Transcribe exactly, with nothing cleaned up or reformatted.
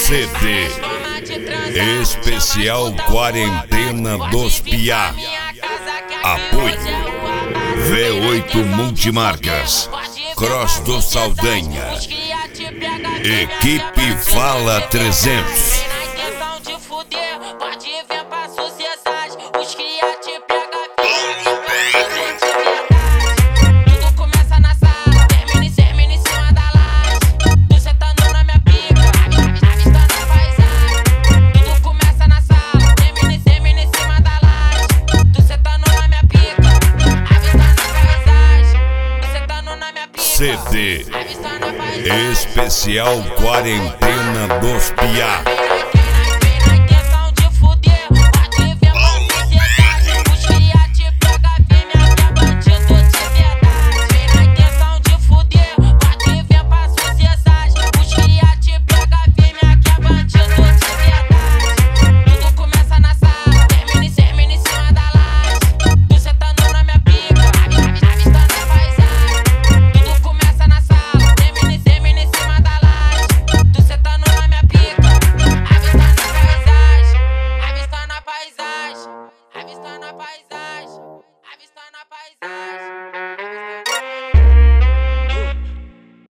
C D Especial Quarentena dos Piá. Apoio V oito Multimarcas, Cross do Saldanha, Equipe Fala trezentos. C D Especial Quarentena dos Piá.